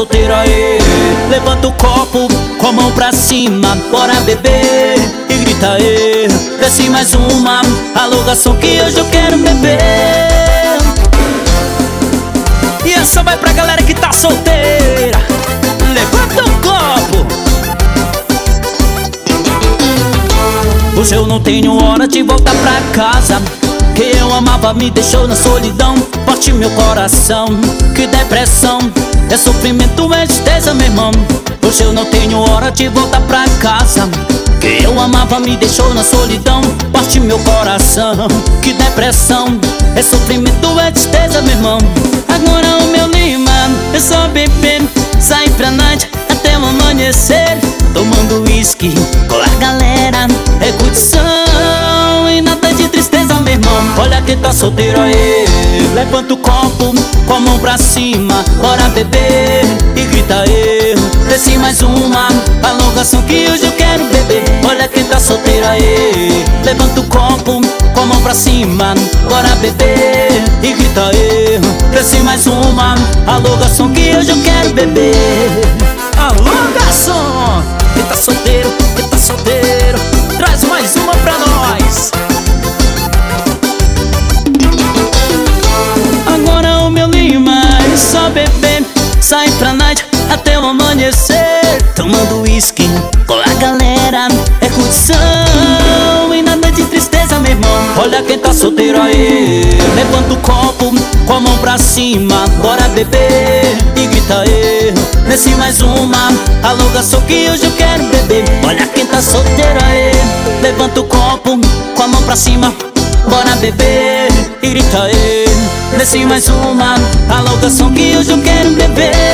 solteiro aí, levanta o copo com a mão pra cima, bora beber e grita aí. Desce mais uma, alugação que hoje eu quero beber. E essa vai pra galera que tá solteira, levanta o copo. Hoje eu não tenho hora de voltar pra casa, que eu amava me deixou na solidão. Parte meu coração, que depressão, é sofrimento, é tristeza, meu irmão. Hoje eu não tenho hora de voltar pra casa, que eu amava me deixou na solidão. Parte meu coração, que depressão, é sofrimento, é tristeza, meu irmão. Agora o meu lima é só beber, sair pra noite até o amanhecer, tomando uísque com a galera, é curtição e nada de tristeza, meu irmão. Olha quem tá solteiro aí, levanta o copo com a mão pra cima, bora beber e grita aí. Desce mais uma, alugação que hoje eu quero beber. Olha quem tá solteiro aí, levanta o copo com a mão pra cima, bora beber e grita aí. Desce mais uma, alugação que hoje eu quero beber. Alô, garçom, quem tá solteiro, traz mais uma pra nós. Agora o meu lima é só beber, sai pra night até o amanhecer, tomando uísque com a galera, é curtição e nada de tristeza, meu irmão. Olha quem tá solteiro aí, levanta o copo com a mão pra cima, bora beber e grita aí. Desce mais uma, alugação que hoje eu quero beber. Olha quem tá solteiro aí, levanta o copo com a mão pra cima, bora beber e grita aí. Desce mais uma, alugação que hoje eu quero beber.